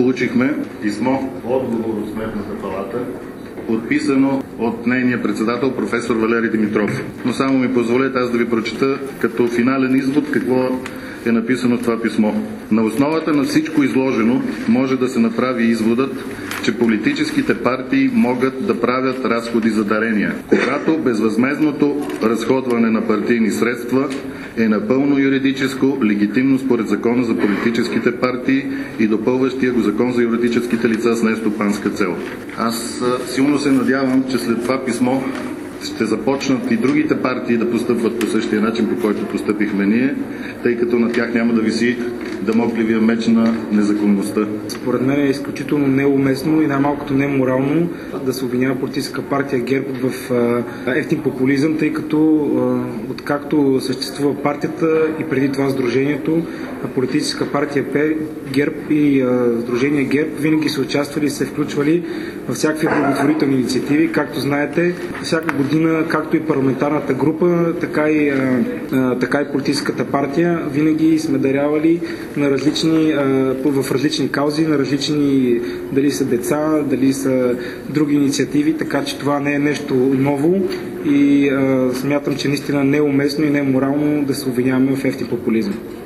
получихме писмо, отговор от Сметната палата, подписано от нейния председател професор Валери Димитров. Но само ми позволете аз да ви прочета като финален извод какво е написано в това писмо. На основата на всичко изложено може да се направи изводът, че политическите партии могат да правят разходи за дарения, когато безвъзмездното разходване на партийни средства е напълно юридическо, легитимно според Закона за политическите партии и допълващия го Закон за юридическите лица с нестопанска цел. Аз силно се надявам, че след това писмо ще започнат и другите партии да постъпват по същия начин, по който постъпихме ние, тъй като на тях няма да виси дамокливия меч на незаконността. Според мен е изключително неуместно и най-малкото неморално да се обвинява политическа партия ГЕРБ в евтин популизъм, тъй като откакто съществува партията и преди това сдружението, политическа партия ГЕРБ и сдружение ГЕРБ винаги са участвали и се включвали във всякакви благотворителни инициативи. Както знаете, всяка година, както и парламентарната група, така и политическата партия, винаги сме дарявали на в различни каузи, на различни, дали са деца, дали са други инициативи, така че това не е нещо ново и смятам, че наистина не е уместно и не е морално да се обвиняваме в евтин популизъм.